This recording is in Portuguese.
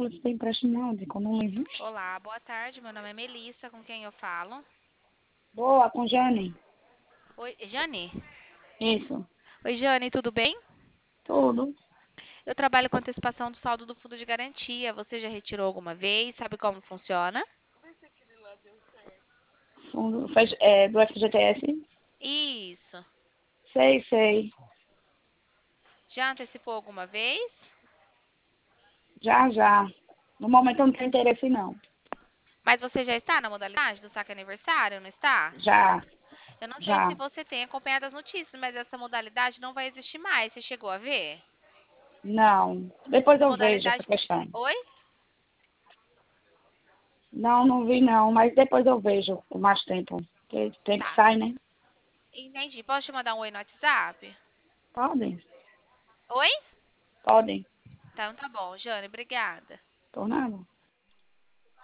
seguro de empréstimo não, de condomínio. Olá, boa tarde. Meu nome é Melissa, com quem eu falo? Boa, com Jane. Oi, Jane? Isso, Oi, Jane, tudo bem? tudo. Eu trabalho com antecipação do saldo do fundo de garantia. Você já retirou alguma vez? Sabe como funciona? Fundo, do FGTS? Isso. Sei. Já antecipou alguma vez? Já. No momento eu não tenho interesse, não. Mas você já está na modalidade do saque aniversário, não está? Já, Eu não sei se já. você tem acompanhado as notícias, mas essa modalidade não vai existir mais. Você chegou a ver? Não. Depois Essa eu vejo essa modalidade. questão. Oi? Não vi não, mas depois eu vejo com mais tempo. Porque tem que Tá. sair, né? Entendi. Posso te mandar um oi no WhatsApp? Podem, Oi? podem. Então tá bom, Jane, obrigada. Por nada.